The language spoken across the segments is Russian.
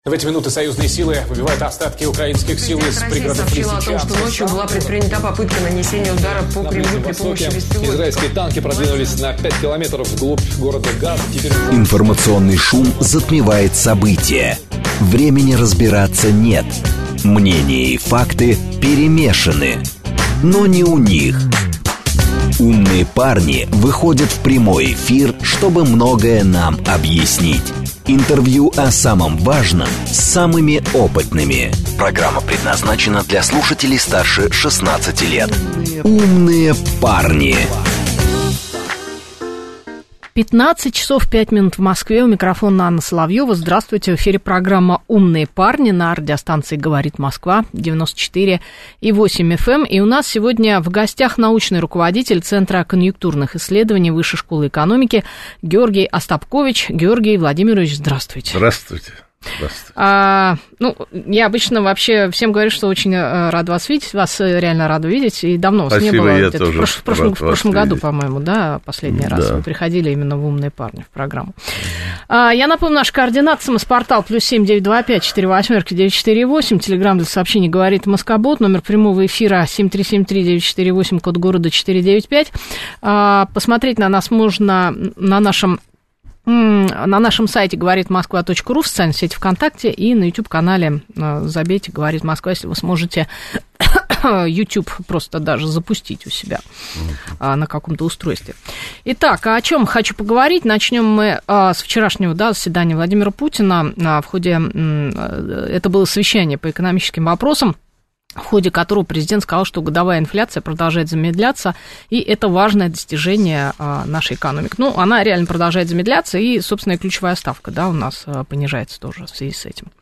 В эти минуты союзные силы выбивают остатки украинских сил из пригородов Лисичанска. Сообщила о том, что ночью была предпринята попытка нанесения удара по Кремлю при помощи беспилотников. Израильские танки продвинулись на 5 километров вглубь города Газа. Информационный шум затмевает события. Времени разбираться нет. Мнения и факты перемешаны. Но не у них. Умные парни выходят в прямой эфир, чтобы многое нам объяснить. Интервью о самом важном с самыми опытными. Программа предназначена для слушателей старше 16 лет. Умные парни. 15 часов 5 минут в Москве. У микрофона Анна Соловьева. Здравствуйте. В эфире программа «Умные парни» на радиостанции «Говорит Москва» 94,8 FM. И у нас сегодня в гостях научный руководитель Центра конъюнктурных исследований Высшей школы экономики Георгий Остапкович. Георгий Владимирович, здравствуйте. Здравствуйте. Я обычно вообще всем говорю, что очень рад вас видеть. Вас реально рада видеть. И давно вас не было. Я тоже в прошлом году, по-моему, да, последний раз вы приходили именно в «Умные парни» в программу. Я напомню, наш координат СМС-портал +7 925 48 948. Телеграм для сообщений «Говорит Москобот». Номер прямого эфира 7373948, код города 495. Посмотреть на нас можно на нашем сайте «Говорит Москва.ру», в социальной сети ВКонтакте и на YouTube-канале забейте «Говорит Москва», если вы сможете YouTube просто даже запустить у себя на каком-то устройстве. Итак, о чем хочу поговорить? Начнем мы с вчерашнего заседания Владимира Путина. В ходе это было совещание по экономическим вопросам, в ходе которого президент сказал, что годовая инфляция продолжает замедляться, и это важное достижение нашей экономики. Она реально продолжает замедляться, и, собственно, ключевая ставка, у нас понижается тоже в связи с этим.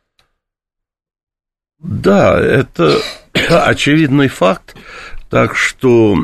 Да, это очевидный факт, так что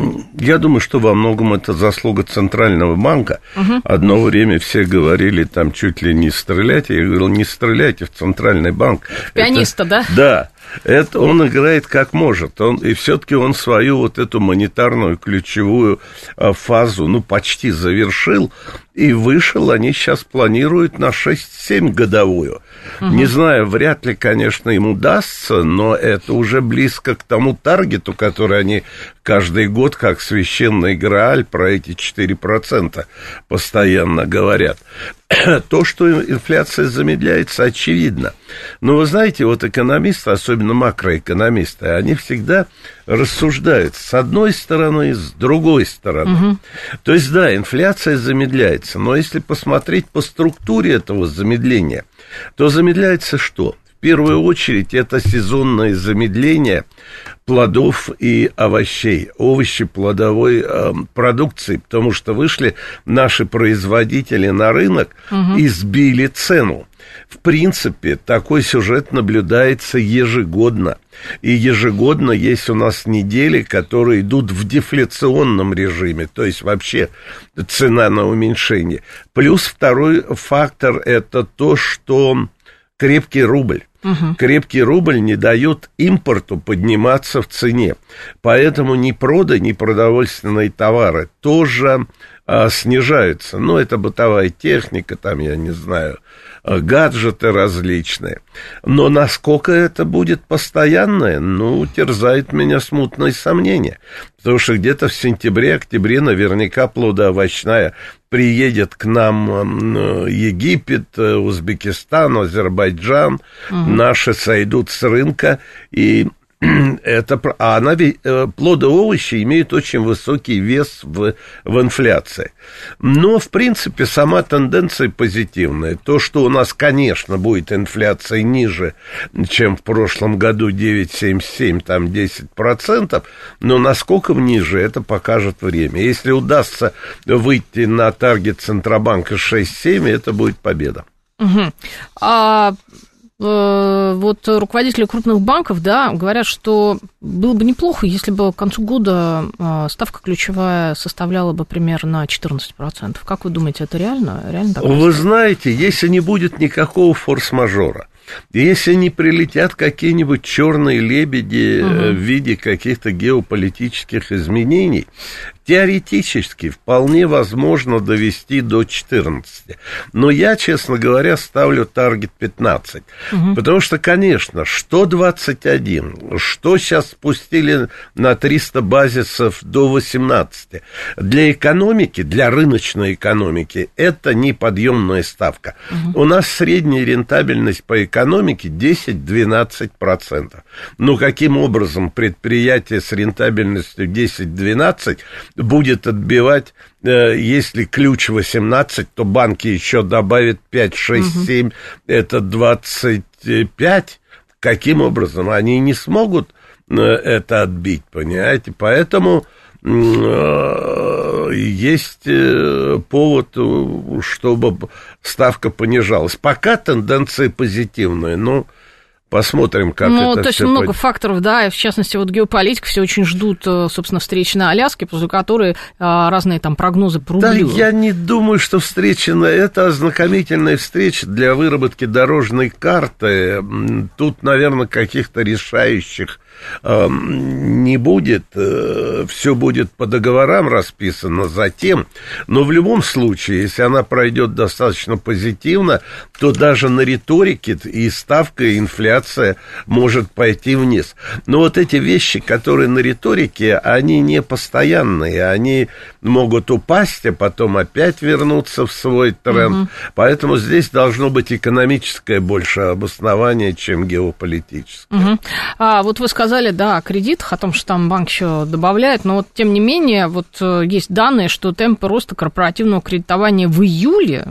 я думаю, что во многом это заслуга Центрального банка. Одно время все говорили там чуть ли не стрелять, я говорил, не стреляйте в Центральный банк. Пианиста, да? Да. Это он играет как может, и все-таки он свою вот эту монетарную ключевую фазу, почти завершил, и вышел, они сейчас планируют на 6-7 годовую. Не знаю, вряд ли, конечно, им удастся, но это уже близко к тому таргету, который они каждый год, как священный Грааль, про эти 4% постоянно говорят. То, что инфляция замедляется, очевидно. Но вы знаете, вот экономисты, особенно макроэкономисты, они всегда рассуждают с одной стороны и с другой стороны. То есть, да, инфляция замедляется, но если посмотреть по структуре этого замедления, то замедляется что? В первую очередь это сезонное замедление плодов и овощей, овощеплодовой продукции, потому что вышли наши производители на рынок и сбили цену. В принципе, такой сюжет наблюдается ежегодно. И ежегодно есть у нас недели, которые идут в дефляционном режиме, то есть вообще цена на уменьшение. Плюс второй фактор – это то, что крепкий рубль. Крепкий рубль не дает импорту подниматься в цене. Поэтому ни продовольственные товары тоже снижаются. Это бытовая техника, я не знаю, гаджеты различные. Но насколько это будет постоянное, терзает меня смутные сомнения. Потому что где-то в сентябре-октябре наверняка плодоовощная приедет к нам Египет, Узбекистан, Азербайджан. Наши сойдут с рынка, и плоды и овощи имеют очень высокий вес в инфляции. Но, в принципе, сама тенденция позитивная. То, что у нас, конечно, будет инфляция ниже, чем в прошлом году 9,77, 10%, но насколько ниже, это покажет время. Если удастся выйти на таргет Центробанка 6,7, это будет победа. Вот руководители крупных банков, говорят, что было бы неплохо, если бы к концу года ставка ключевая составляла бы примерно 14%. Как вы думаете, это реально? Вы знаете, если не будет никакого форс-мажора, Если не прилетят какие-нибудь черные лебеди в виде каких-то геополитических изменений, теоретически вполне возможно довести до 14. Но я, честно говоря, ставлю таргет 15. Потому что, конечно, что 21, что сейчас спустили на 300 базисов до 18. Для экономики, для рыночной экономики, это неподъемная ставка. У нас средняя рентабельность по экономике 10-12%. Ну, каким образом предприятие с рентабельностью 10-12 будет отбивать, если ключ 18, то банки еще добавят 5, 6, 7, это 25. Каким образом? Они не смогут это отбить, понимаете? Поэтому есть повод, чтобы ставка понижалась. Пока тенденция позитивная, но посмотрим, как это то есть все много факторов, да, и в частности, вот геополитика, все очень ждут, собственно, встречи на Аляске, после которой разные там прогнозы по рублю. Да, я не думаю, что встреча, это ознакомительная встреча для выработки дорожной карты. Тут, наверное, каких-то решающих не будет, все будет по договорам расписано затем, но в любом случае, если она пройдет достаточно позитивно, то даже на риторике и ставка, и инфляция может пойти вниз. Но вот эти вещи, которые на риторике, они не постоянные, они могут упасть, а потом опять вернуться в свой тренд, поэтому здесь должно быть экономическое больше обоснование, чем геополитическое. Вот вы сказали, да, о кредитах, о том, что там банк еще добавляет, но вот тем не менее, вот есть данные, что темпы роста корпоративного кредитования в июле,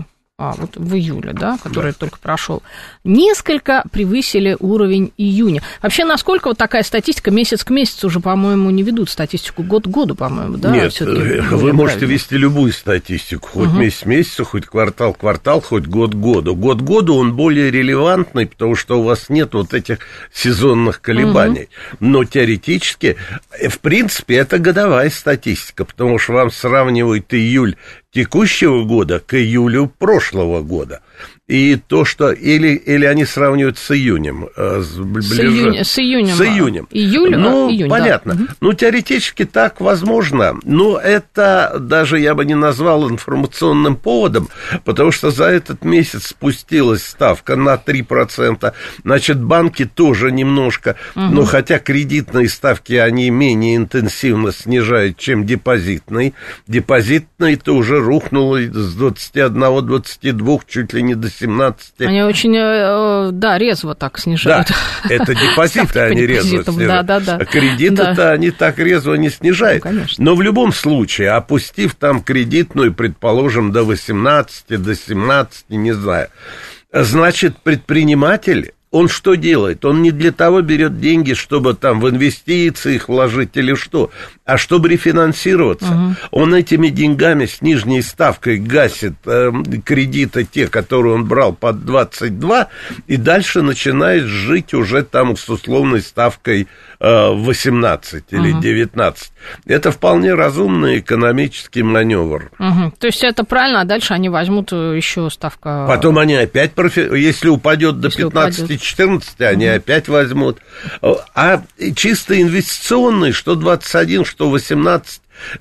да, который только прошел, несколько превысили уровень июня. Вообще, насколько вот такая статистика месяц к месяцу уже, по-моему, не ведут статистику год к году, по-моему, да? Нет, вы можете вести любую статистику, хоть месяц к месяцу, хоть квартал к кварталу, хоть год к году. Год к году он более релевантный, потому что у вас нет вот этих сезонных колебаний. Но теоретически, в принципе, это годовая статистика, потому что вам сравнивают июль текущего года к июлю прошлого года. И то, что... Или они сравнивают с июнем. С июнем. С июнем. Июнь, понятно. Да. Ну, теоретически так возможно. Но это даже я бы не назвал информационным поводом, потому что за этот месяц спустилась ставка на 3%. Значит, банки тоже немножко... Но хотя кредитные ставки, они менее интенсивно снижают, чем депозитные. Депозитные-то уже рухнуло с 21-22 чуть ли не до 17. Они очень, да, резво так снижают. Да, это депозиты, они резво снижают. Да. Кредиты-то они так резво не снижают. Ну, но в любом случае, опустив там кредитную, предположим, до 18, до 17, не знаю, значит, предприниматель... Он что делает? Он не для того берет деньги, чтобы там в инвестиции их вложить или что, а чтобы рефинансироваться. Он этими деньгами с нижней ставкой гасит кредиты, те, которые он брал под 22, и дальше начинает жить уже там с условной ставкой 18 или 19. Это вполне разумный экономический маневр. То есть это правильно, а дальше они возьмут еще ставку. Потом они опять, если упадет до 15-14, они опять возьмут. А чисто инвестиционный, что 21, что 18,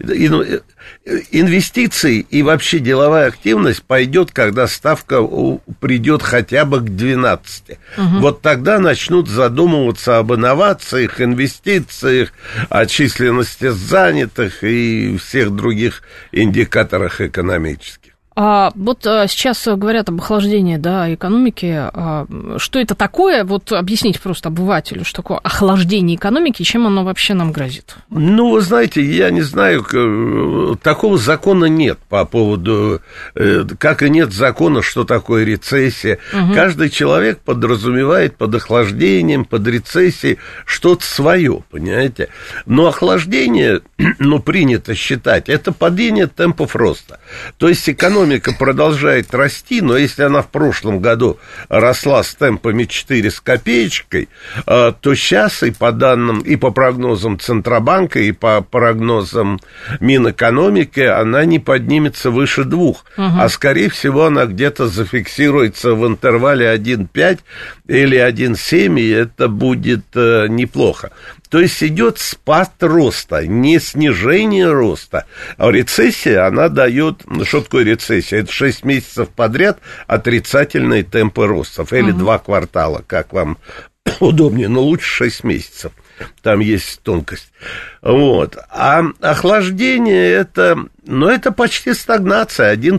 инвестиции и вообще деловая активность пойдет, когда ставка придет хотя бы к 12. Вот тогда начнут задумываться об инновациях, инвестициях, о численности занятых и всех других индикаторах экономических. Вот сейчас говорят об охлаждении, да, экономики. Что это такое? Вот объясните просто обывателю, что такое охлаждение экономики и чем оно вообще нам грозит. Ну, вы знаете, я не знаю, такого закона нет по поводу, как и нет закона, что такое рецессия. Каждый человек подразумевает под охлаждением, под рецессией что-то свое, понимаете? Но охлаждение, принято считать, это падение темпов роста. То есть экономика экономика продолжает расти, но если она в прошлом году росла с темпами 4 с копеечкой, то сейчас и по данным, и по прогнозам Центробанка, и по прогнозам Минэкономики, она не поднимется выше 2, а скорее всего она где-то зафиксируется в интервале 1,5 или 1,7, и это будет неплохо. То есть идет спад роста, не снижение роста. А рецессия, она дает... Что такое рецессия? Это 6 месяцев подряд отрицательные темпы роста. Или 2 квартала, как вам удобнее. Но лучше 6 месяцев. Там есть тонкость. Вот. А охлаждение это... Ну, это почти стагнация. 1%,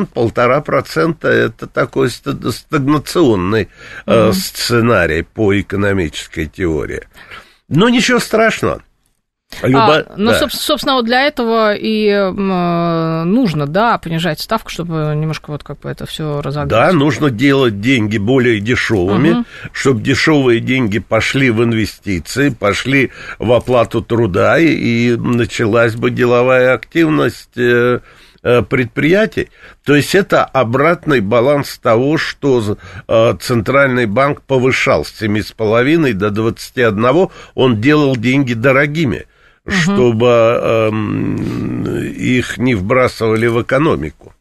1,5% это такой стагнационный сценарий по экономической теории. Но ничего страшного. Собственно, вот для этого и нужно, понижать ставку, чтобы немножко вот как бы это все разогнать. Да, нужно делать деньги более дешевыми, чтобы дешевые деньги пошли в инвестиции, пошли в оплату труда, и началась бы деловая активность предприятий. То есть это обратный баланс того, что Центральный банк повышал с 7,5 до 21, он делал деньги дорогими, чтобы их не вбрасывали в экономику.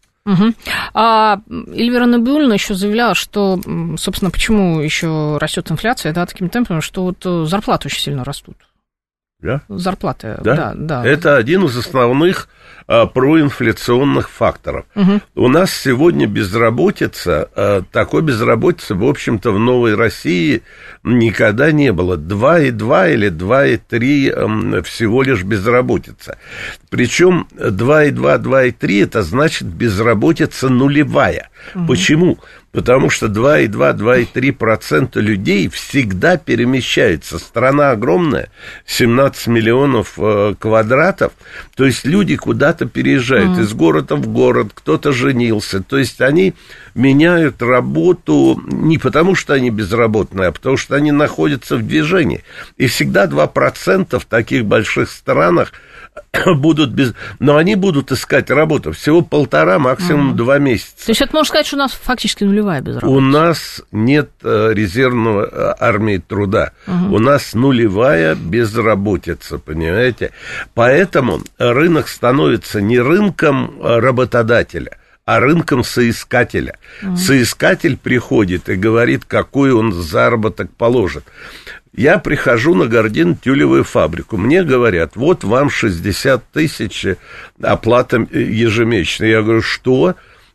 А Эльвира Набиуллина еще заявляла, что, собственно, почему еще растет инфляция, такими темпами, что вот зарплаты очень сильно растут. Да? Зарплаты, да. Это один из основных проинфляционных факторов. У нас сегодня безработица, такой безработицы, в общем-то, в Новой России никогда не было. 2,2 или 2,3 всего лишь безработица. Причем 2,2, 2,3 это значит безработица нулевая. Почему? Потому что 2,2, 2,3% людей всегда перемещаются. Страна огромная, 17 миллионов квадратов. То есть люди куда-то переезжают из города в город, кто-то женился. То есть они меняют работу не потому, что они безработные, а потому что они находятся в движении. И всегда 2% в таких больших странах будут но они будут искать работу всего 1,5, максимум 2 месяца. То есть это можно сказать, что у нас фактически нулевая безработица? У нас нет резервного армии труда. У нас нулевая безработица, понимаете? Поэтому рынок становится не рынком работодателя, а рынком соискателя. Соискатель приходит и говорит, какой он заработок положит. Я прихожу на гардин-тюлевую фабрику, мне говорят, вот вам 60 тысяч оплата ежемесячная. Я говорю, что?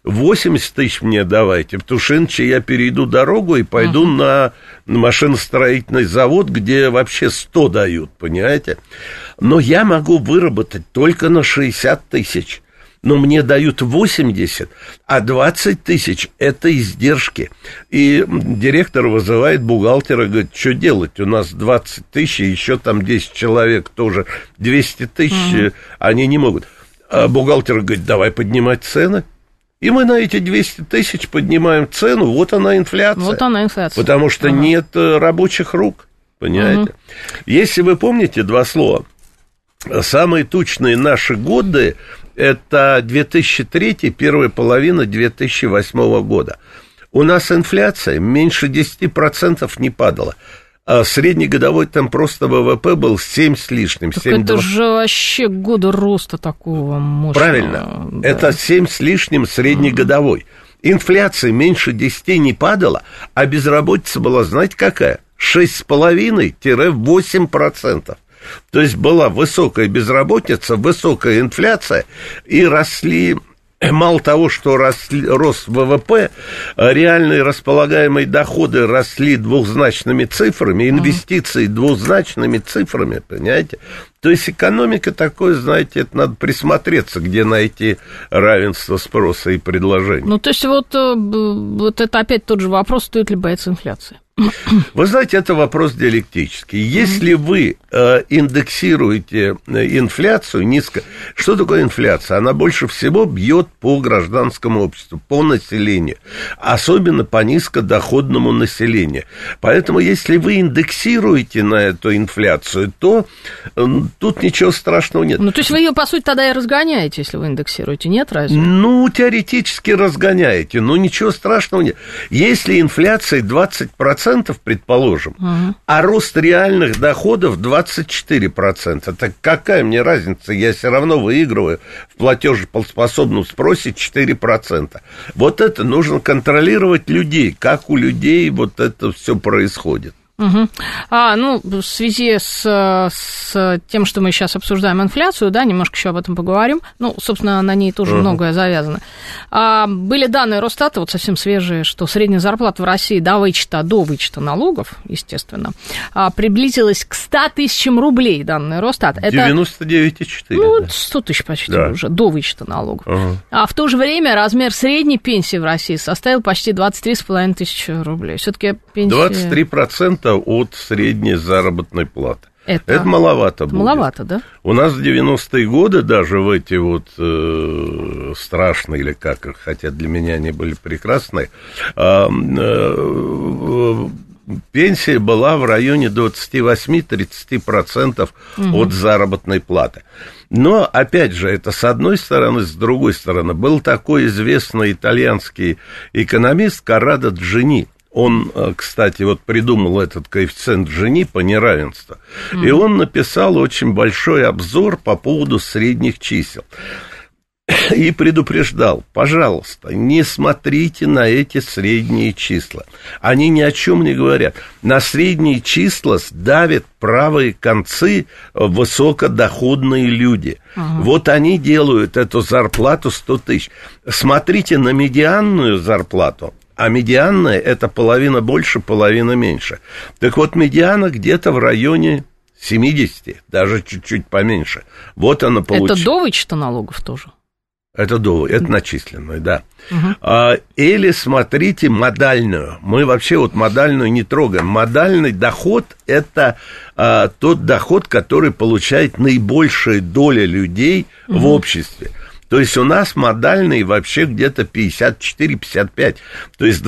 80 тысяч мне давайте, потому что иначе я перейду дорогу и пойду на машиностроительный завод, где вообще 100 дают, понимаете? Но я могу выработать только на 60 тысяч. Но мне дают 80, а 20 тысяч – это издержки. И директор вызывает бухгалтера, говорит, что делать? У нас 20 тысяч, и еще там 10 человек тоже 200 тысяч, они не могут. А бухгалтер говорит, давай поднимать цены. И мы на эти 200 тысяч поднимаем цену, вот она инфляция. Вот она инфляция. Потому что нет рабочих рук, понимаете? Если вы помните 2 слова, самые тучные наши годы – это 2003, первая половина 2008 года. У нас инфляция меньше 10% не падала. А среднегодовой там просто ВВП был 7 с лишним. Так 7, это 2... же вообще годы роста такого мощного. Правильно. Да. Это 7 с лишним среднегодовой. Инфляция меньше 10 не падала, а безработица была, знаете, какая? 6,5-8%. То есть была высокая безработица, высокая инфляция, и росли, мало того, что рос ВВП, реальные располагаемые доходы росли двухзначными цифрами, инвестиции двухзначными цифрами, понимаете? То есть экономика такой, знаете, это надо присмотреться, где найти равенство спроса и предложения. Ну, то есть вот это опять тот же вопрос, стоит ли бояться инфляции? Вы знаете, это вопрос диалектический. Если вы индексируете инфляцию низко... Что такое инфляция? Она больше всего бьет по гражданскому обществу, по населению. Особенно по низкодоходному населению. Поэтому, если вы индексируете на эту инфляцию, то тут ничего страшного нет. Ну, то есть вы ее, по сути, тогда и разгоняете, если вы индексируете, нет, разве? Ну, теоретически разгоняете, но ничего страшного нет. Если инфляция 20%, предположим, а рост реальных доходов 24%, так какая мне разница? Я все равно выигрываю в платежеспособном спросе 4%. Вот это нужно контролировать людей, как у людей вот это все происходит. Ну, в связи с тем, что мы сейчас обсуждаем инфляцию, да, немножко еще об этом поговорим. Ну, собственно, на ней тоже многое завязано. Были данные Росстата, вот совсем свежие, что средняя зарплата в России до вычета налогов, естественно, приблизилась к 100 тысячам рублей, данные Росстата. 99,4. Ну, да. 100 тысяч почти уже, до вычета налогов. А в то же время размер средней пенсии в России составил почти 23,5 тысячи рублей. Все-таки пенсия... 23% от средней заработной платы. Это маловато будет. Маловато, да? У нас в 90-е годы даже в эти вот страшные, или как, хотя для меня они были прекрасные, пенсия была в районе 28-30% от заработной платы. Но, опять же, это с одной стороны, с другой стороны, был такой известный итальянский экономист Коррадо Джини. Он, кстати, вот придумал этот коэффициент Джини по неравенству. И он написал очень большой обзор по поводу средних чисел. И предупреждал, пожалуйста, не смотрите на эти средние числа. Они ни о чем не говорят. На средние числа давят правые концы высокодоходные люди. Вот они делают эту зарплату 100 тысяч. Смотрите на медианную зарплату. А медианная – это половина больше, половина меньше. Так вот, медиана где-то в районе 70, даже чуть-чуть поменьше. Вот она получается. Это до вычета налогов тоже? Это начисленную, да. Или смотрите модальную. Мы вообще вот модальную не трогаем. Модальный доход – это тот доход, который получает наибольшая доля людей в обществе. То есть у нас модальный вообще где-то 54-55. То есть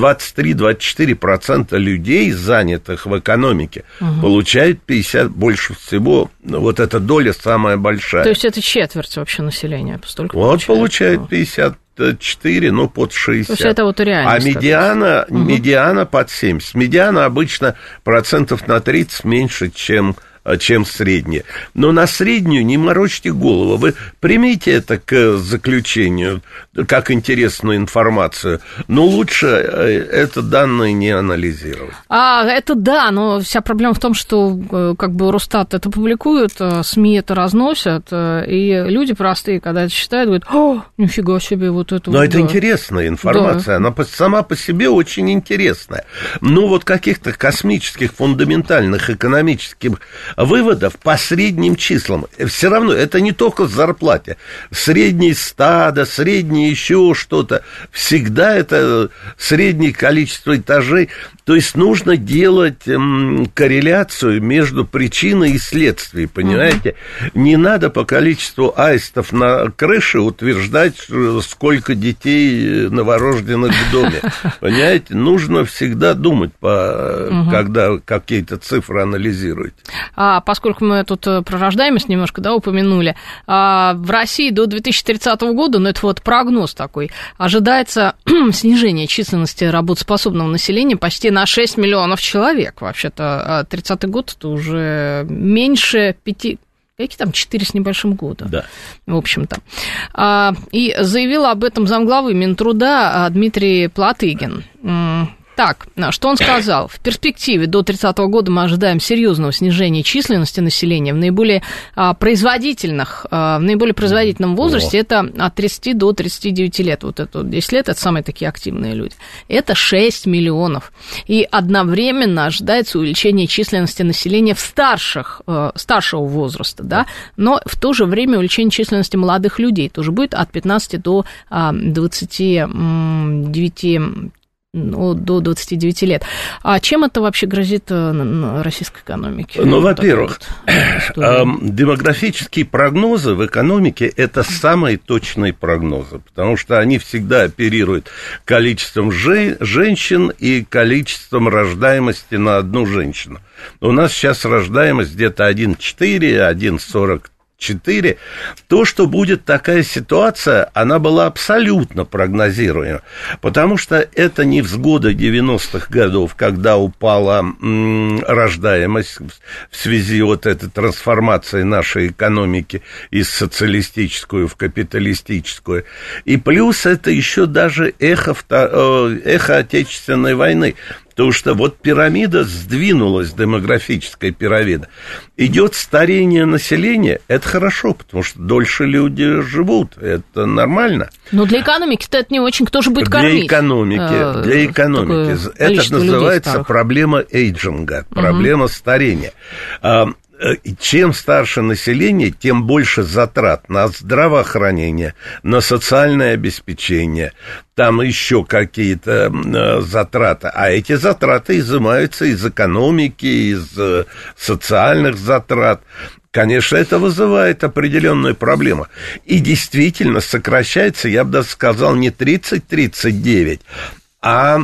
23-24% людей, занятых в экономике, получают 50, больше всего. Вот эта доля самая большая. То есть это четверть вообще населения. Вот получает 54, ну, под 60. То есть это вот реальность. А медиана под 70. Медиана обычно процентов на 30 меньше, чем средняя. Но на среднюю не морочьте голову. Вы примите это к заключению, как интересную информацию, но лучше это данные не анализировать. Это да, но вся проблема в том, что как бы Росстат это публикует, СМИ это разносят, и люди простые, когда это читают, говорят, нифига себе, вот это. Но это интересная информация, она сама по себе очень интересная. Но вот каких-то космических, фундаментальных экономических выводов по средним числам. Все равно это не только зарплате. Среднее стадо, среднее еще что-то. Всегда это среднее количество этажей. То есть нужно делать корреляцию между причиной и следствием, понимаете? Не надо по количеству аистов на крыше утверждать, сколько детей новорожденных в доме. Понимаете? Нужно всегда думать, когда какие-то цифры анализируете. Поскольку мы тут про рождаемость немножко, да, упомянули, в России до 2030 года, ну, это вот прогноз такой, ожидается снижение численности работоспособного населения почти на 6 миллионов человек. Вообще-то 30-й год это уже меньше 5... Какие там 4 с небольшим года, да. В общем-то. И заявил об этом замглавы Минтруда Дмитрий Платыгин. Так, что он сказал? В перспективе до 30-го года мы ожидаем серьезного снижения численности населения в наиболее производительном возрасте, это от 30 до 39 лет. Вот это 10 лет, это самые такие активные люди. Это 6 миллионов. И одновременно ожидается увеличение численности населения старшего возраста, да, но в то же время увеличение численности молодых людей тоже будет от 15 до 29 до 29 лет. А чем это вообще грозит российской экономике? Ну, во-первых, демографические прогнозы в экономике – это самые точные прогнозы, потому что они всегда оперируют количеством женщин и количеством рождаемости на одну женщину. У нас сейчас рождаемость где-то 1,4, 1,44. То, что будет такая ситуация, она была абсолютно прогнозируема, потому что это невзгода 90-х годов, когда упала рождаемость в связи вот этой трансформации нашей экономики из социалистическую в капиталистическую. И плюс это еще даже эхо Отечественной войны. Потому что вот пирамида сдвинулась, демографическая пирамида. Идет старение населения, это хорошо, потому что дольше люди живут, это нормально. Но для экономики-то это не очень, кто же будет кормить? Для экономики. Это называется проблема эйджинга, проблема старения. Чем старше население, тем больше затрат на здравоохранение, на социальное обеспечение, там еще какие-то затраты. А эти затраты изымаются из экономики, из социальных затрат. Конечно, это вызывает определенную проблему. И действительно сокращается, я бы даже сказал, не 30-39, а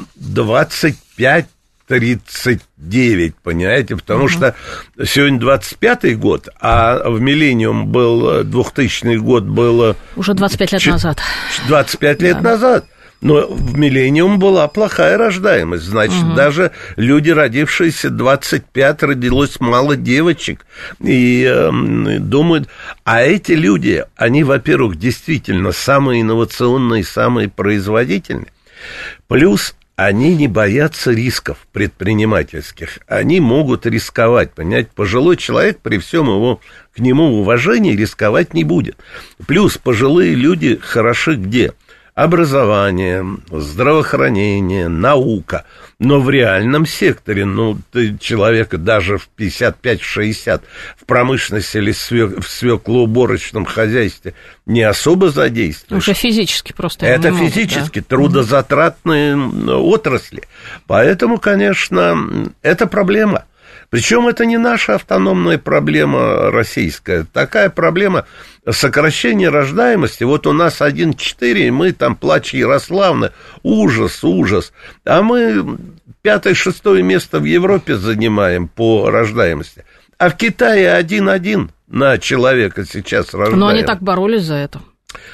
25-39, понимаете, потому что сегодня 25-й год, а в миллениум был, 2000 год было... Уже 25 лет назад. 25 лет назад. Но в миллениум была плохая рождаемость. Значит, даже люди, родившиеся 25, родилось мало девочек. И думают... А эти люди, они, во-первых, действительно самые инновационные, самые производительные. Плюс они не боятся рисков предпринимательских. Они могут рисковать, понимаете? Пожилой человек при всем к нему уважении рисковать не будет. Плюс пожилые люди хороши где? Образование, здравоохранение, наука. Но в реальном секторе, человека даже в 55-60 в промышленности или в свеклоуборочном хозяйстве не особо задействуешь. Уже физически просто. Это физически трудозатратные отрасли. Поэтому, конечно, это проблема. Причем это не наша автономная проблема российская. Такая проблема сокращения рождаемости. Вот у нас 1,4, и мы там, плач Ярославны, ужас. А мы 5-6 место в Европе занимаем по рождаемости. А в Китае 1,1 на человека сейчас рождаем. Но они так боролись за это.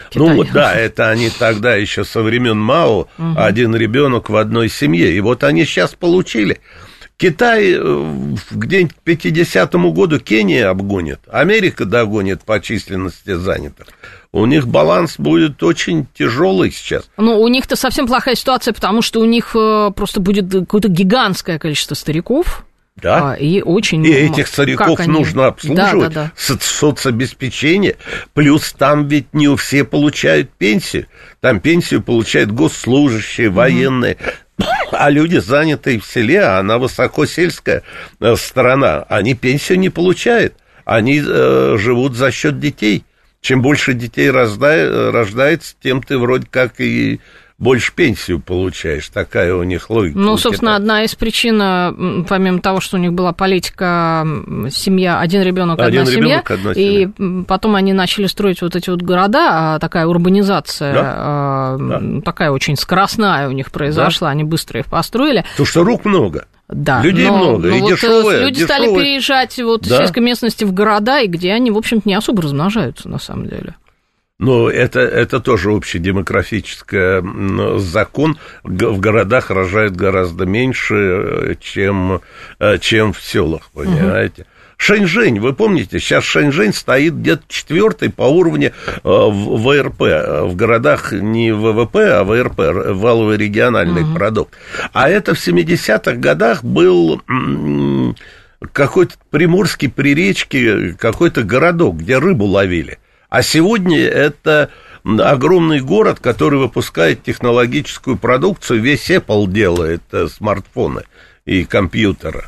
Это они тогда еще со времен Мао, один ребенок в одной семье. И вот они сейчас получили. Китай где-нибудь к 50-му году Кения обгонит, Америка догонит по численности занятых. У них баланс будет очень тяжелый сейчас. У них-то совсем плохая ситуация, потому что у них просто будет какое-то гигантское количество стариков. Да, и этих стариков нужно обслуживать, соцобеспечение, плюс там ведь не все получают пенсию, там пенсию получают госслужащие, военные, а люди, занятые в селе, а она высокосельская сторона, они пенсию не получают, они живут за счет детей. Чем больше детей рождается, тем ты вроде как и больше пенсию получаешь. Такая у них логика. Собственно, одна из причин, помимо того, что у них была политика семья, один ребенок, одна семья, и потом они начали строить вот эти вот города, такая урбанизация, такая очень скоростная у них произошла, они быстро их построили. Потому что рук много. Да, людей много, и дешевые. Люди стали переезжать из сельской местности в города, и где они, в общем-то, не особо размножаются, на самом деле. Но это тоже общедемографический закон. В городах рожают гораздо меньше, чем в селах, понимаете? Шэньчжэнь, вы помните, сейчас Шэньчжэнь стоит где-то 4-й по уровню ВРП. В городах не ВВП, а ВРП, валовый региональный продукт. А это в 70-х годах был какой-то приморский при речке, какой-то городок, где рыбу ловили. А сегодня это огромный город, который выпускает технологическую продукцию. Весь Apple делает смартфоны и компьютеры.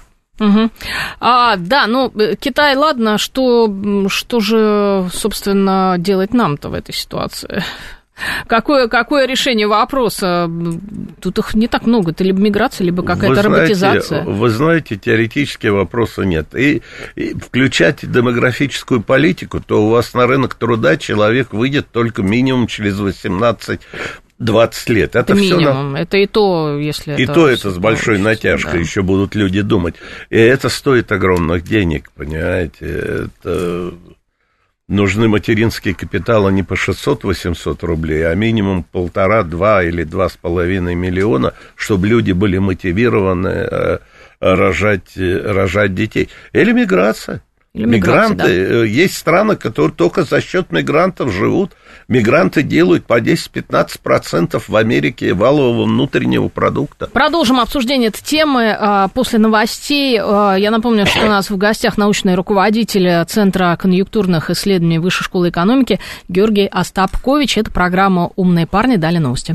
Китай, ладно, что же, собственно, делать нам-то в этой ситуации? Какое решение вопроса? Тут их не так много. Это либо миграция, либо какая-то роботизация. Вы знаете, теоретически вопроса нет. И включать демографическую политику, то у вас на рынок труда человек выйдет только минимум через 18-20 лет. Это минимум. Это и то, если и это... И то это с большой натяжкой, да. Еще будут люди думать. И это стоит огромных денег, понимаете. Это... Нужны материнские капиталы не по 600-800 рублей, а минимум 1,5, 2 или 2,5 миллиона, чтобы люди были мотивированы рожать детей. Или миграция. Мигранты. Да. Есть страны, которые только за счет мигрантов живут. Мигранты делают по 10-15% в Америке валового внутреннего продукта. Продолжим обсуждение этой темы после новостей. Я напомню, что у нас в гостях научный руководитель Центра конъюнктурных исследований Высшей школы экономики Георгий Остапкович. Это программа «Умные парни». Далее новости.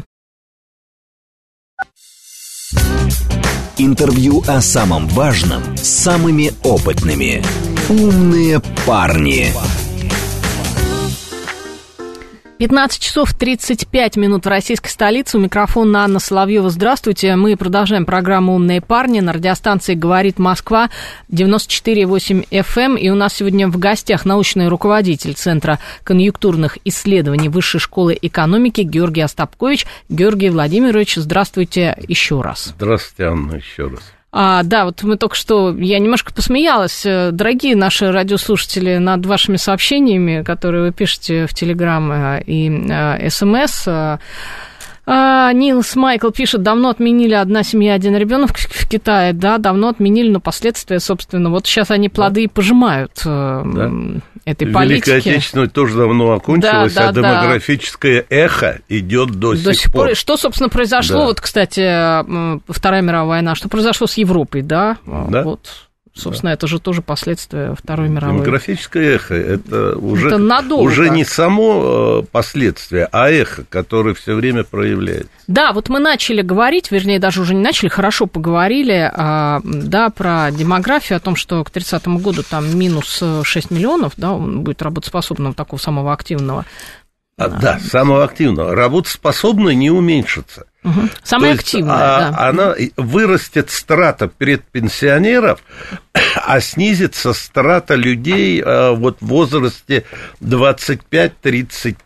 Интервью о самом важном с самыми опытными. «Умные парни». 15 часов 35 минут в российской столице. У микрофона Анна Соловьева. Здравствуйте. Мы продолжаем программу «Умные парни» на радиостанции «Говорит Москва» 94,8 FM. И у нас сегодня в гостях научный руководитель Центра конъюнктурных исследований Высшей школы экономики Георгий Остапкович. Георгий Владимирович, здравствуйте еще раз. Здравствуйте, Анна, еще раз. Да, вот мы только что, я немножко посмеялась. Дорогие наши радиослушатели, над вашими сообщениями, которые вы пишете в Телеграм и СМС. Нилс Майкл пишет, давно отменили «Одна семья, один ребенок» в Китае. Да, давно отменили, но последствия, собственно, вот сейчас они плоды и пожимают этой политики. Великая Отечественная тоже давно окончилась, да, демографическое эхо идет до сих пор. Что, собственно, произошло, да. Вот, кстати, Вторая мировая война, что произошло с Европой, да? Вот. Собственно, это же тоже последствия Второй мировой. Демографическое эхо, это уже не само последствие, а эхо, которое все время проявляется. Да, вот мы начали говорить, вернее, даже уже не начали, хорошо поговорили, да, про демографию, о том, что к 30-му году там минус 6 миллионов, да, он будет работоспособного, такого самого активного. Да, самого активного. Работоспособный не уменьшится. Угу. Самая активная, да. Она вырастет страта предпенсионеров, а снизится страта людей вот в возрасте 25-35,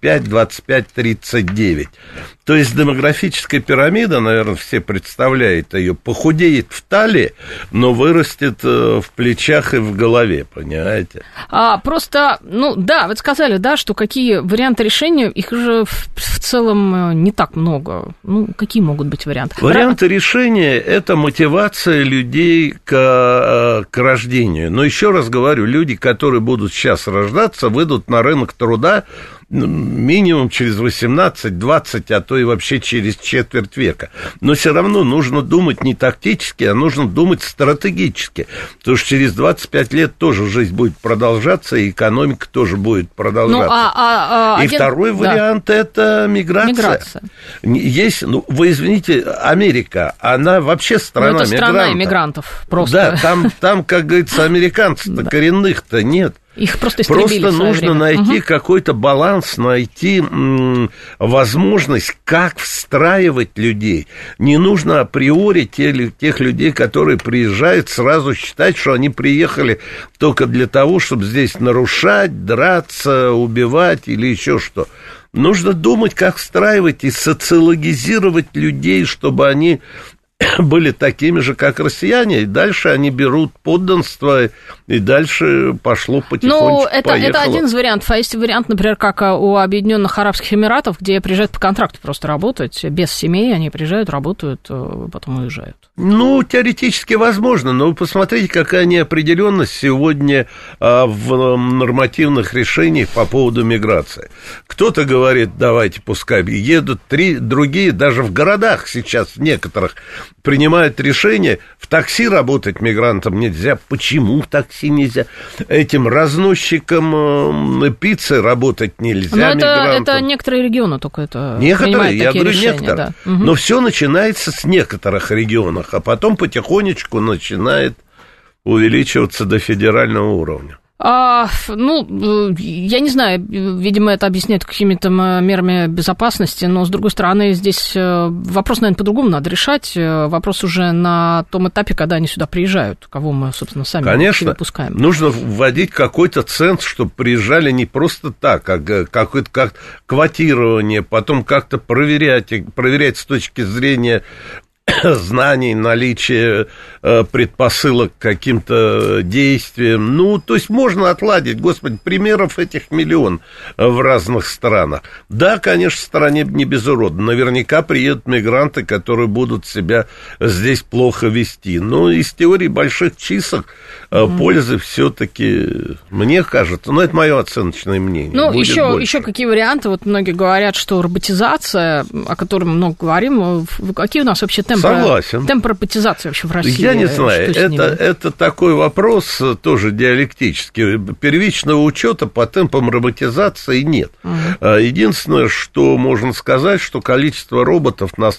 25-39. То есть демографическая пирамида, наверное, все представляют ее, похудеет в талии, но вырастет в плечах и в голове, понимаете? Просто, да, вы сказали, да, что какие варианты решения, их же в целом не так много. Какие могут быть варианты? Варианты решения – это мотивация людей к рождению. Но еще раз говорю, люди, которые будут сейчас рождаться, выйдут на рынок труда минимум через 18-20, а то и вообще через четверть века. Но все равно нужно думать не тактически, а нужно думать стратегически. Потому что через 25 лет тоже жизнь будет продолжаться, и экономика тоже будет продолжаться. И второй вариант – это миграция. Есть, вы извините, Америка, она вообще страна мигрантов. Это страна иммигрантов просто. Да, там, как говорится, американцев-то коренных-то нет. Их просто истребили. Просто нужно найти какой-то баланс, найти возможность, как встраивать людей. Не нужно априори тех людей, которые приезжают, сразу считать, что они приехали только для того, чтобы здесь нарушать, драться, убивать или еще что. Нужно думать, как встраивать и социологизировать людей, чтобы они были такими же, как россияне, и дальше они берут подданство, и дальше пошло потихонечку, поехало. Это один из вариантов. А есть вариант, например, как у Объединенных Арабских Эмиратов, где приезжают по контракту просто работать, без семей, они приезжают, работают, потом уезжают. Теоретически возможно, но вы посмотрите, какая неопределенность сегодня в нормативных решениях по поводу миграции. Кто-то говорит, давайте пускай едут, другие даже в городах сейчас некоторых принимают решение, в такси работать мигрантам нельзя. Почему в такси нельзя? Этим разносчикам пиццы работать нельзя. Но это некоторые регионы только это некоторые, я говорю решения, некоторые. Да. Угу. Но все начинается с некоторых регионов, а потом потихонечку начинает увеличиваться до федерального уровня. Я не знаю, видимо, это объясняет какими-то мерами безопасности, но, с другой стороны, здесь вопрос, наверное, по-другому надо решать. Вопрос уже на том этапе, когда они сюда приезжают, кого мы, собственно, сами Конечно, выпускаем. Нужно вводить какой-то ценз, чтобы приезжали не просто так, а какое-то как квотирование, потом как-то проверять с точки зрения знаний, наличие предпосылок к каким-то действиям. То есть можно отладить, господи, примеров этих миллион в разных странах. Да, конечно, в стране не безуродно. Наверняка приедут мигранты, которые будут себя здесь плохо вести. Но из теории больших чисел пользы все-таки, мне кажется, это мое оценочное мнение. Еще какие варианты? Вот многие говорят, что роботизация, о которой мы много говорим, какие у нас вообще темпы? Согласен. Темп роботизации вообще в России? Я не знаю, это такой вопрос тоже диалектический. Первичного учета по темпам роботизации нет. Единственное, что можно сказать, что количество роботов на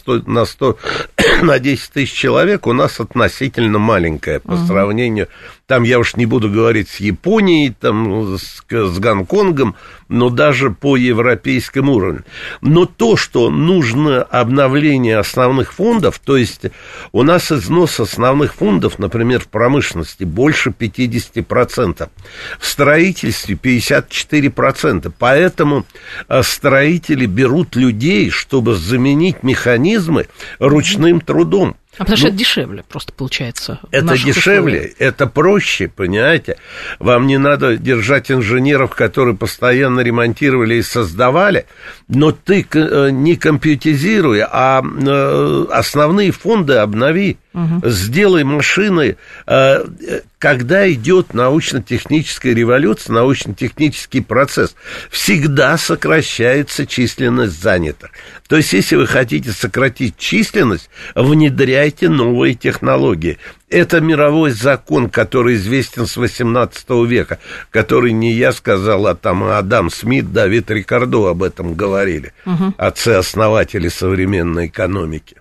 10 тысяч человек у нас относительно маленькое по сравнению. Там я уж не буду говорить с Японией, там, с Гонконгом, но даже по европейскому уровню. Но то, что нужно обновление основных фондов, то есть у нас износ основных фондов, например, в промышленности больше 50%, в строительстве 54%. Поэтому строители берут людей, чтобы заменить механизмы ручным трудом. Потому что это дешевле просто получается. Это дешевле, это проще, понимаете. Вам не надо держать инженеров, которые постоянно ремонтировали и создавали, но ты не компьютеризируй, а основные фонды обнови. Сделай машины. Когда идет научно-техническая революция, научно-технический процесс, всегда сокращается численность занятых. То есть, если вы хотите сократить численность, внедряйте новые технологии. Это мировой закон, который известен с XVIII века, который не я сказал, а там Адам Смит, Давид Рикардо об этом говорили, отцы-основатели современной экономики.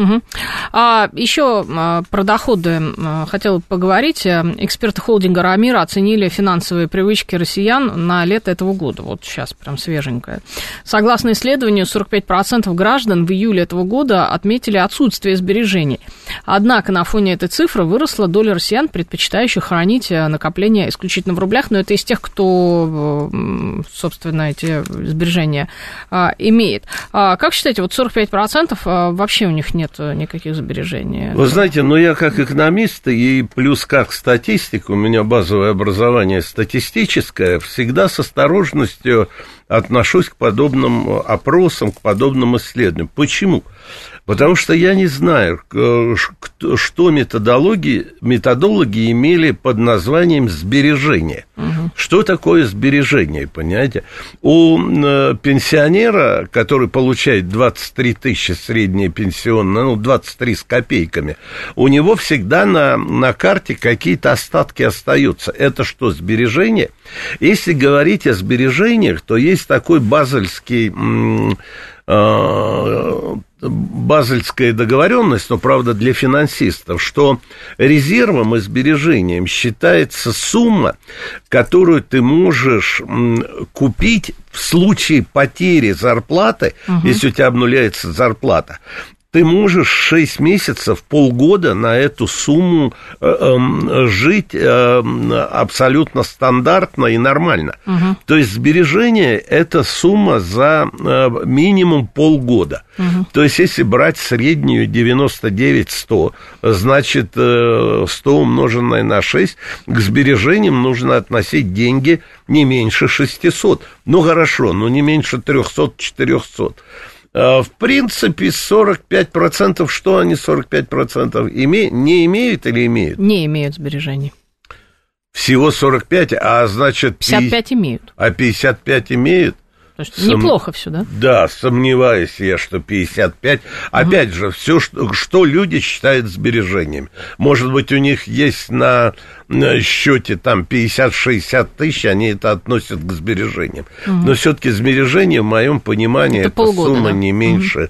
Еще про доходы хотела поговорить. Эксперты холдинга «Рамир» оценили финансовые привычки россиян на лето этого года. Вот сейчас прям свеженькое. Согласно исследованию, 45% граждан в июле этого года отметили отсутствие сбережений. Однако на фоне этой цифры выросла доля россиян, предпочитающих хранить накопления исключительно в рублях. Но это из тех, кто, собственно, эти сбережения имеет. Как считаете, вот 45% вообще у них нет никаких сбережений? Вы знаете, я как экономист и плюс как статистик, у меня базовое образование статистическое, всегда с осторожностью отношусь к подобным опросам, к подобным исследованиям. Почему? Потому что я не знаю, что методологи имели под названием сбережение. Что такое сбережение, понимаете? У пенсионера, который получает 23 тысячи средняя пенсионная, 23 с копейками, у него всегда на карте какие-то остатки остаются. Это что, сбережение? Если говорить о сбережениях, то есть такой базельская договоренность, но, правда, для финансистов, что резервом и сбережением считается сумма, которую ты можешь купить в случае потери зарплаты, если у тебя обнуляется зарплата. Ты можешь 6 месяцев, полгода на эту сумму жить абсолютно стандартно и нормально. То есть сбережение – это сумма за минимум полгода. То есть если брать среднюю 99-100, значит 100 умноженное на 6, к сбережениям нужно относить деньги не меньше 600. Хорошо, но не меньше 300-400. В принципе, 45%, что они 45% не имеют или имеют? Не имеют сбережений. Всего 45, а значит... 55 имеют. А 55 имеют? То есть неплохо все, да? Да, сомневаюсь я, что 55. Опять же, все, что люди считают сбережениями. Может быть, у них есть на счете там 50-60 тысяч, они это относят к сбережениям. Но все-таки сбережения, в моем понимании, это сумма, да? Не меньше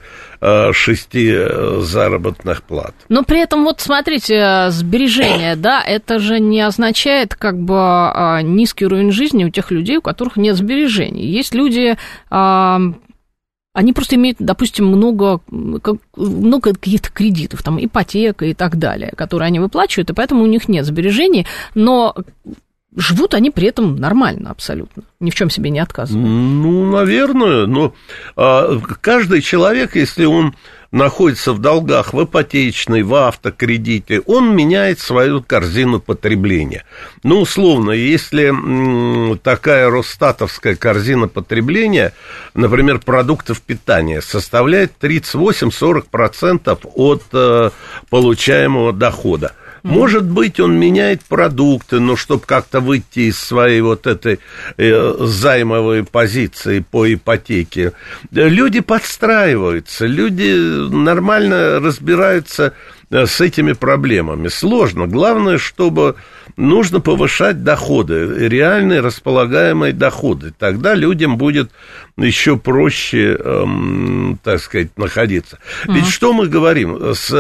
6 заработных плат. Но при этом, вот смотрите, сбережения, да, это же не означает как бы низкий уровень жизни у тех людей, у которых нет сбережений. Есть люди, они просто имеют, допустим, много каких-то кредитов, там, ипотека и так далее, которые они выплачивают, и поэтому у них нет сбережений, но живут они при этом нормально абсолютно, ни в чем себе не отказывают. Ну, наверное, но каждый человек, если он находится в долгах, в ипотечной, в автокредите, он меняет свою корзину потребления. Ну, условно, если такая росстатовская корзина потребления, например, продуктов питания, составляет 38-40% от получаемого дохода, может быть, он меняет продукты, но чтобы как-то выйти из своей вот этой займовой позиции по ипотеке. Люди подстраиваются, люди нормально разбираются с этими проблемами. Сложно. Главное, чтобы нужно повышать доходы, реальные располагаемые доходы. Тогда людям будет еще проще, так сказать, находиться. Ведь что мы говорим?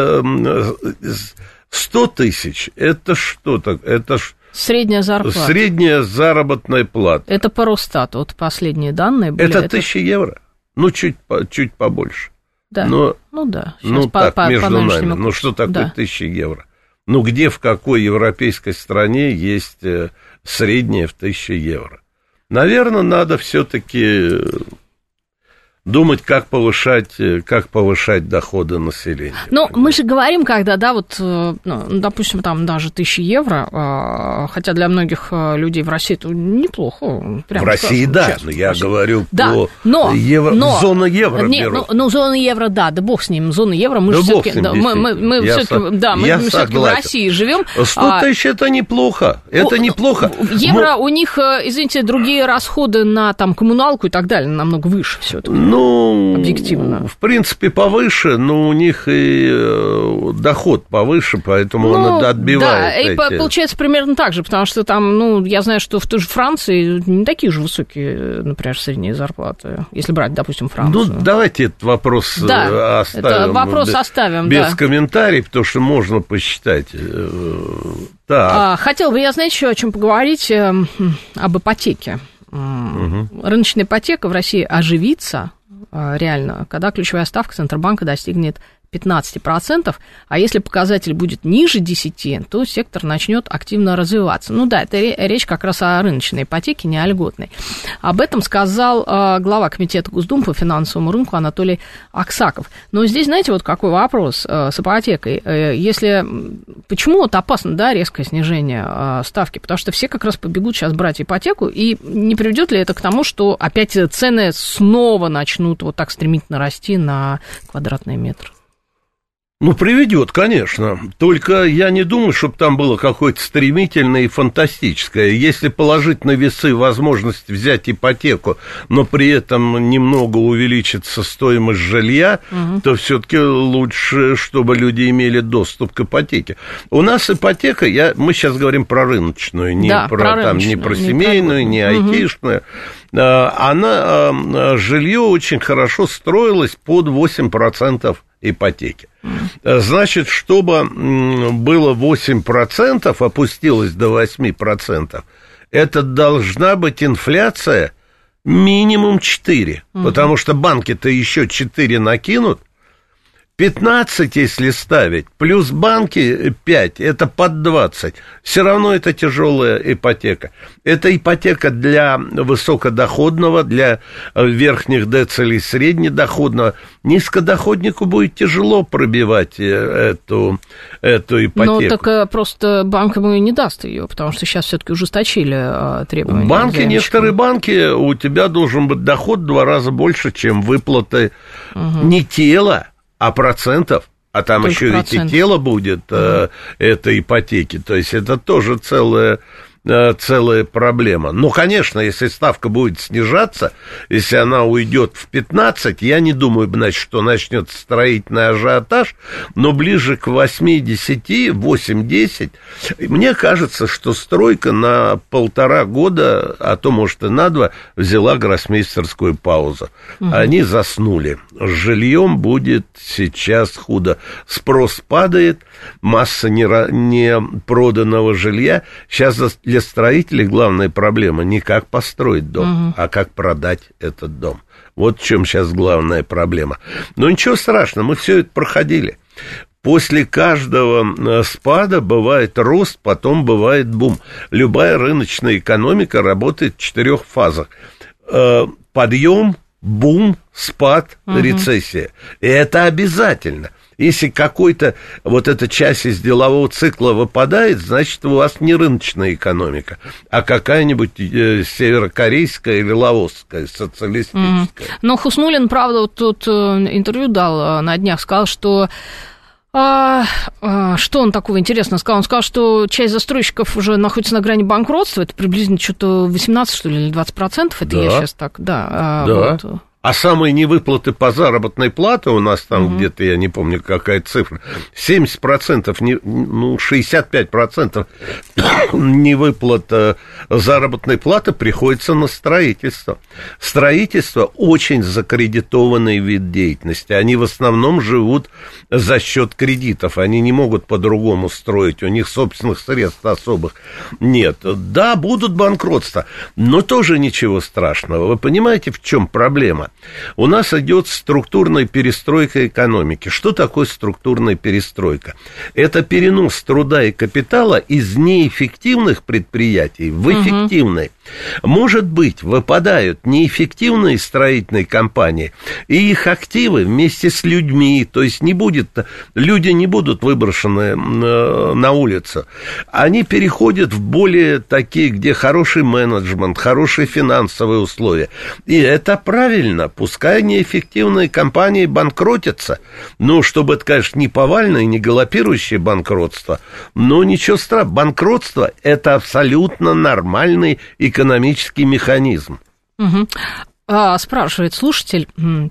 100 тысяч, это что так? Это средняя зарплата. Средняя заработная плата. Это по Росстату, вот последние данные были. Это 1000 евро, ну, чуть побольше. Да, но, ну да. Ну так, между нами, ну что такое 1000 евро? Ну где, в какой европейской стране есть средняя в 1000 евро? Наверное, надо все-таки думать, как повышать доходы населения. Ну, мы же говорим, когда, да, вот, ну, допустим, там даже 1000 евро, хотя для многих людей в России это неплохо. В России, да, честно, но я говорю да, но зона евро беру. Ну, зона евро, да бог с ним, зона евро, мы же все-таки, мы все-таки в России живем. 100 тысяч это неплохо, неплохо. Евро, у них, извините, другие расходы на там коммуналку и так далее намного выше все-таки. Ну, объективно. В принципе, повыше, но у них и доход повыше, поэтому он отбивает. Да, и получается примерно так же, потому что там, ну, я знаю, что в той же Франции не такие же высокие, например, средние зарплаты, если брать, допустим, Францию. Ну, давайте этот вопрос оставим. Это вопрос оставим, без комментариев, потому что можно посчитать. Так. Хотела бы я, знаете, еще о чем поговорить, об ипотеке. Рыночная ипотека в России оживится реально, когда ключевая ставка Центробанка достигнет 15%, а если показатель будет ниже 10%, то сектор начнет активно развиваться. Ну да, это речь как раз о рыночной ипотеке, не о льготной. Об этом сказал глава комитета Госдумы по финансовому рынку Анатолий Аксаков. Но здесь, знаете, вот какой вопрос с ипотекой. Почему вот опасно, да, резкое снижение ставки? Потому что все как раз побегут сейчас брать ипотеку, и не приведет ли это к тому, что опять цены снова начнут вот так стремительно расти на квадратный метр? Ну, приведет, конечно. Только я не думаю, чтобы там было какое-то стремительное и фантастическое. Если положить на весы возможность взять ипотеку, но при этом немного увеличится стоимость жилья, то все-таки лучше, чтобы люди имели доступ к ипотеке. У нас ипотека, мы сейчас говорим про рыночную, не про семейную, не айтишную. Жилье очень хорошо строилось под 8% ипотеки. Значит, чтобы было 8%, опустилось до 8%, это должна быть инфляция минимум 4%, потому что банки-то еще 4 накинут. 15, если ставить, плюс банки 5, это под 20. Все равно это тяжелая ипотека. Это ипотека для высокодоходного, для верхних децилей среднедоходного. Низкодоходнику будет тяжело пробивать эту ипотеку. Ну, так просто банк ему и не даст ее, потому что сейчас все-таки ужесточили требования. Некоторые банки, у тебя должен быть доход в 2 раза больше, чем выплаты не тела, а процентов, а там только еще процент. Ведь и тело будет этой ипотеки, то есть это тоже целая целая проблема. Но, конечно, если ставка будет снижаться, если она уйдет в 15, я не думаю, значит, что начнется строительный ажиотаж, но ближе к 8-10, 8-10, мне кажется, что стройка на 1,5 года, а то, может, и на 2, взяла гроссмейстерскую паузу. Они заснули. С жильем будет сейчас худо. Спрос падает, масса не проданного жилья. Сейчас для строителей главная проблема не как построить дом, а как продать этот дом. Вот в чем сейчас главная проблема. Но ничего страшного, мы все это проходили. После каждого спада бывает рост, потом бывает бум. Любая рыночная экономика работает в 4 фазах. Подъем, бум, спад, рецессия. И это обязательно. Если какой-то вот эта часть из делового цикла выпадает, значит, у вас не рыночная экономика, а какая-нибудь северокорейская или лаосская, социалистическая. Но Хуснуллин, правда, вот тут интервью дал на днях, сказал, что... что он такого интересного сказал? Он сказал, что часть застройщиков уже находится на грани банкротства. Это приблизительно что-то 18, что ли, или 20%. Это я сейчас так, да. Вот. А самые невыплаты по заработной плате у нас там где-то, я не помню, какая цифра, 70%, 65% невыплата заработной платы приходится на строительство. Строительство очень закредитованный вид деятельности. Они в основном живут за счет кредитов. Они не могут по-другому строить. У них собственных средств особых нет. Да, будут банкротства, но тоже ничего страшного. Вы понимаете, в чем проблема? У нас идет структурная перестройка экономики. Что такое структурная перестройка? Это перенос труда и капитала из неэффективных предприятий в эффективные. Может быть, выпадают неэффективные строительные компании, и их активы вместе с людьми, то есть люди не будут выброшены на улицу. Они переходят в более такие, где хороший менеджмент, хорошие финансовые условия. И это правильно. Пускай неэффективные компании банкротятся. Ну, чтобы это, конечно, не повальное, не галопирующее банкротство, но ничего страшного. Банкротство – это абсолютно нормальный экономический механизм. Спрашивает слушатель...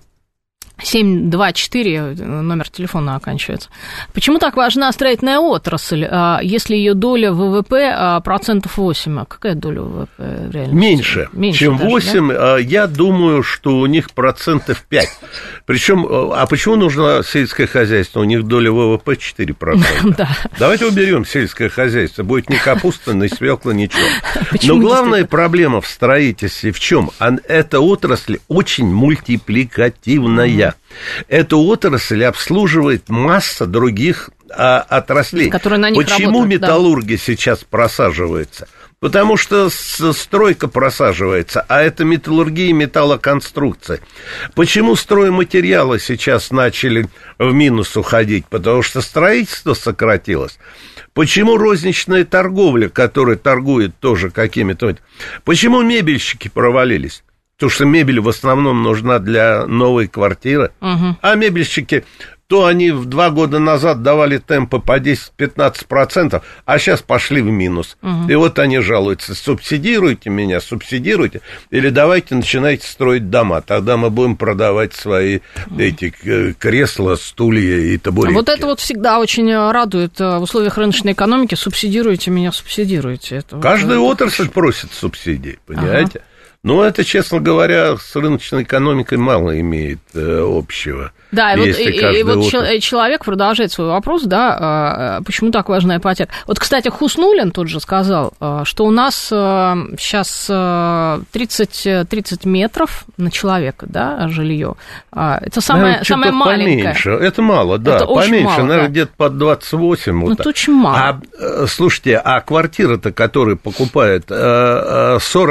724, номер телефона оканчивается. Почему так важна строительная отрасль, если ее доля ВВП 8%? А какая доля ВВП в реальности? Меньше чем даже, 8%. Да? Я думаю, что у них 5%. Причем, а почему нужно сельское хозяйство? У них доля ВВП 4%. Да. Давайте уберем сельское хозяйство. Будет ни капуста, ни свекла, ничего. Но главная проблема в строительстве в чем? Эта отрасль очень мультипликативная. Эту отрасль обслуживает масса других отраслей. Почему металлурги сейчас просаживаются? Потому что стройка просаживается, а это металлургия и металлоконструкция. Почему стройматериалы сейчас начали в минус уходить? Потому что строительство сократилось. Почему розничная торговля, которая торгует тоже какими-то... Почему мебельщики провалились? Потому что мебель в основном нужна для новой квартиры. А мебельщики, то они 2 года назад давали темпы по 10-15%, а сейчас пошли в минус. И вот они жалуются: субсидируйте меня, субсидируйте, или давайте начинайте строить дома, тогда мы будем продавать свои эти кресла, стулья и табуретки. Вот это вот всегда очень радует в условиях рыночной экономики: субсидируйте меня, субсидируйте. Это каждая отрасль просит субсидий, понимаете? Но это, честно говоря, с рыночной экономикой мало имеет общего. Да, и вот человек продолжает свой вопрос, да, почему так важна ипотека. Вот, кстати, Хуснуллин тот же сказал, что у нас сейчас 30 метров на человека, да, жилье. Это самое маленькое. Поменьше, это мало, да, это поменьше, мало, наверное, да. Где-то под 28. Ну, это очень мало. Слушайте, а квартира-то, которую покупает,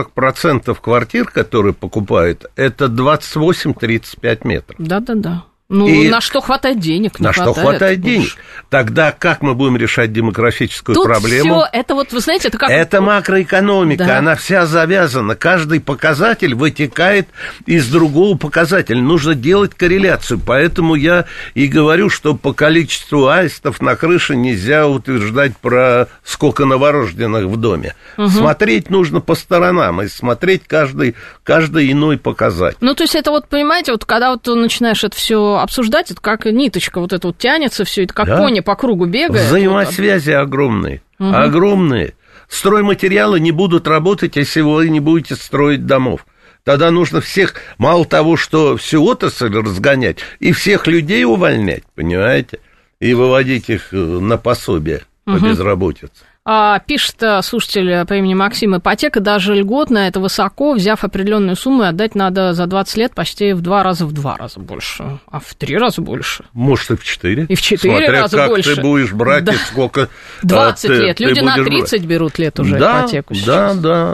40% квартир, которые покупают, это 28-35 метров. Да-да-да. Ну, и на что хватает денег? На что хватает денег? Тогда как мы будем решать демографическую тут проблему? Всё, это вот, вы знаете, это как... Это макроэкономика, да. Она вся завязана. Каждый показатель вытекает из другого показателя. Нужно делать корреляцию. Поэтому я и говорю, что по количеству аистов на крыше нельзя утверждать про сколько новорожденных в доме. Смотреть нужно по сторонам и смотреть каждый иной показатель. Ну, то есть это вот, понимаете, вот когда вот начинаешь это все обсуждать, это как ниточка вот эта вот тянется, все это как пони по кругу бегает. Взаимосвязи огромные, огромные. Стройматериалы не будут работать, если вы не будете строить домов. Тогда нужно всех, мало того, что всю отрасль разгонять, и всех людей увольнять, понимаете, и выводить их на пособие по безработице. Пишет слушатель по имени Максим: ипотека даже льготная, это высоко, взяв определенную сумму, отдать надо за 20 лет почти в 2 раза больше, а в 3 раза больше. Может, и в 4. И в 4 раза как больше. Ты будешь брать, и сколько... 20 лет. Люди на 30 берут лет уже ипотеку сейчас. Да.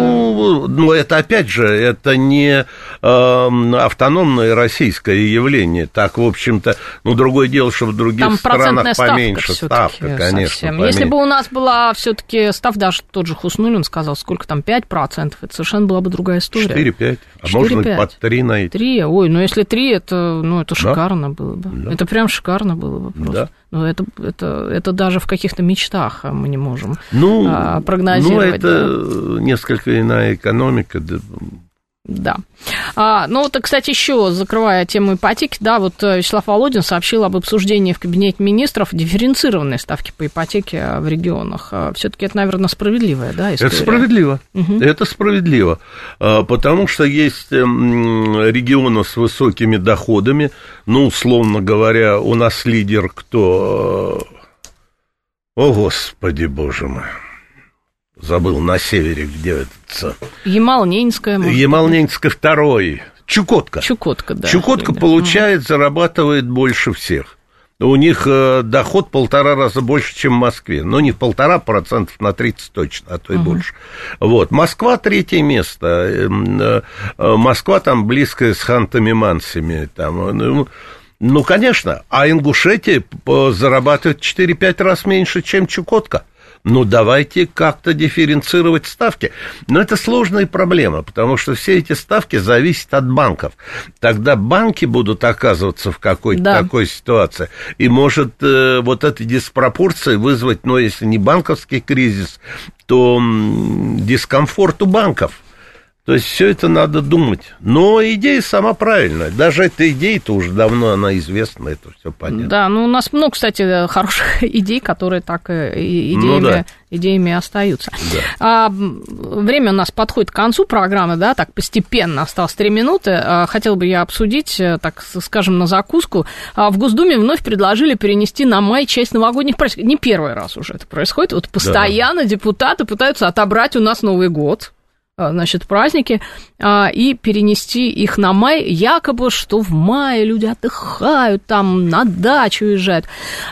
Ну, это, опять же, это не автономное российское явление. Так, в общем-то, другое дело, что в других странах поменьше. Ставка, конечно. Если бы у нас была все-таки даже тот же Хуснуллин сказал, сколько там, 5%, это совершенно была бы другая история. 4-5, можно быть под 3 найти. 3, ну если 3, это шикарно было бы. Да. Это прям шикарно было бы просто. Да. Но это даже в каких-то мечтах мы не можем прогнозировать. Это несколько иная экономика, Да. Кстати, еще закрывая тему ипотеки, Вячеслав Володин сообщил об обсуждении в Кабинете министров дифференцированной ставки по ипотеке в регионах. Все-таки это, наверное, справедливая, история? Это справедливо. Это справедливо. Потому что есть регионы с высокими доходами. Условно говоря, у нас лидер кто? О, Господи, Боже мой. Забыл, на севере, где это... Ямал-Ненецкая, может быть. Ямал-Ненецкая второй. Чукотка, да. Чукотка зарабатывает больше всех. У них доход 1,5 раза больше, чем в Москве. Не в 1,5%, на 30 точно, а то и больше. Москва 3-е место. Москва там близкая с Хантами-Мансами. Конечно. А Ингушетия зарабатывает 4-5 раз меньше, чем Чукотка. Давайте как-то дифференцировать ставки. Но это сложная проблема, потому что все эти ставки зависят от банков. Тогда банки будут оказываться в какой-то такой ситуации. И может вот эта диспропорция вызвать, если не банковский кризис, то дискомфорт у банков. То есть все это надо думать. Но идея сама правильная. Даже эта идея-то уже давно она известна, это все понятно. Да, у нас много, кстати, хороших идей, которые так идеями остаются. Да. Время у нас подходит к концу программы, так постепенно, осталось 3 минуты. Хотел бы я обсудить, так скажем, на закуску. В Госдуме вновь предложили перенести на май часть новогодних праздников. Не первый раз уже это происходит. Постоянно депутаты пытаются отобрать у нас Новый год, праздники, и перенести их на май, якобы, что в мае люди отдыхают, там на дачу уезжают,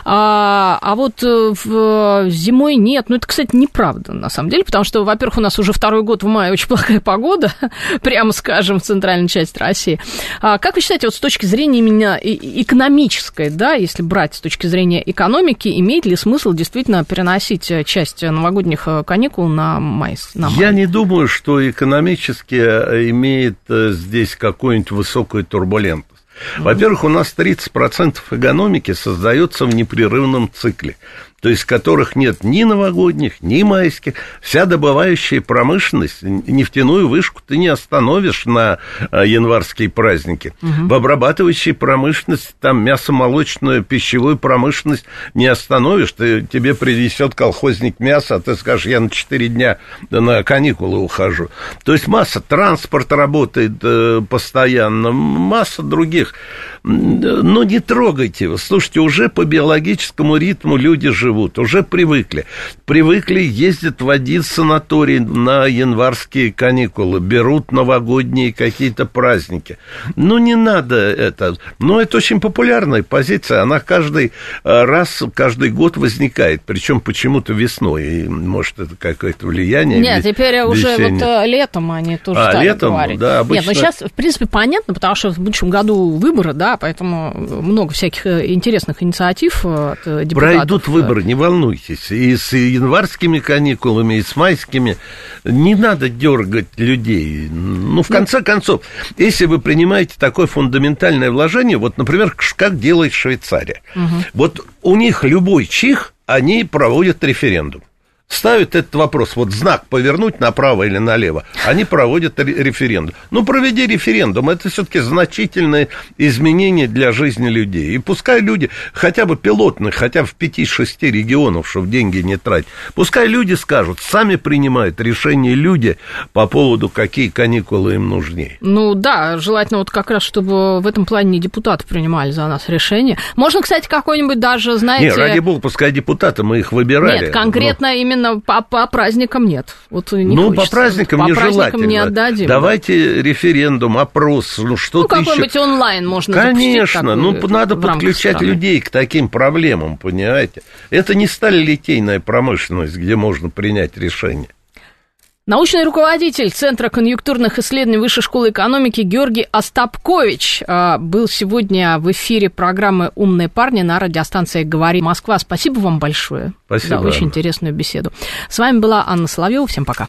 а вот зимой нет. Это, кстати, неправда, на самом деле, потому что, во-первых, у нас уже 2-й год в мае очень плохая погода, прямо скажем, в центральной части России. Как вы считаете, с точки зрения именно экономической, если брать с точки зрения экономики, имеет ли смысл действительно переносить часть новогодних каникул на май? Я не думаю, что экономически имеет здесь какую-нибудь высокую турбулентность. Во-первых, у нас 30% экономики создается в непрерывном цикле, то есть которых нет ни новогодних, ни майских. Вся добывающая промышленность, нефтяную вышку ты не остановишь на январские праздники. В обрабатывающей промышленности, там мясомолочную, пищевую промышленность не остановишь. Тебе принесет колхозник мясо, а ты скажешь, я на 4 дня на каникулы ухожу. То есть масса, транспорт работает постоянно, масса других. Но не трогайте его. Слушайте, уже по биологическому ритму люди живут, уже привыкли. Ездят в один санаторий на январские каникулы, берут новогодние какие-то праздники. Не надо это. Но это очень популярная позиция, она каждый год возникает, причем почему-то весной. И, может, это какое-то влияние. Нет, теперь уже летом они тоже стали летом, говорить. Да, обычно... Нет, сейчас, в принципе, понятно, потому что в будущем году выборы, да, поэтому много всяких интересных инициатив от депутатов. Пройдут выборы, не волнуйтесь, и с январскими каникулами, и с майскими. Не надо дергать людей. Ну, в конце концов, если вы принимаете такое фундаментальное вложение, вот, например, как делает Швейцария. Вот у них любой чих, они проводят референдум. Ставят этот вопрос, вот знак повернуть направо или налево, они проводят референдум. Ну, проведи референдум, это все-таки значительное изменение для жизни людей. И пускай люди, хотя бы пилотных, хотя бы в 5-6 регионах, чтобы деньги не тратить, пускай люди скажут, сами принимают решения люди по поводу, какие каникулы им нужнее. Ну, да, желательно вот как раз, чтобы в этом плане не депутаты принимали за нас решения. Можно, кстати, какой-нибудь даже, знаете... Нет, ради бога, пускай депутаты, мы их выбирали. Нет, конкретно именно по праздникам нет. Вот не ну, хочется. По праздникам нежелательно. Не отдадим. Давайте референдум, опрос, ну что-то еще. Ну, какой-нибудь онлайн можно Конечно, надо подключать людей к таким проблемам, понимаете? Это не сталелитейная промышленность, где можно принять решение. Научный руководитель Центра конъюнктурных исследований Высшей школы экономики Георгий Остапкович был сегодня в эфире программы «Умные парни» на радиостанции «Говори Москва». Спасибо вам большое. Спасибо. За очень интересную беседу. С вами была Анна Соловьева. Всем пока.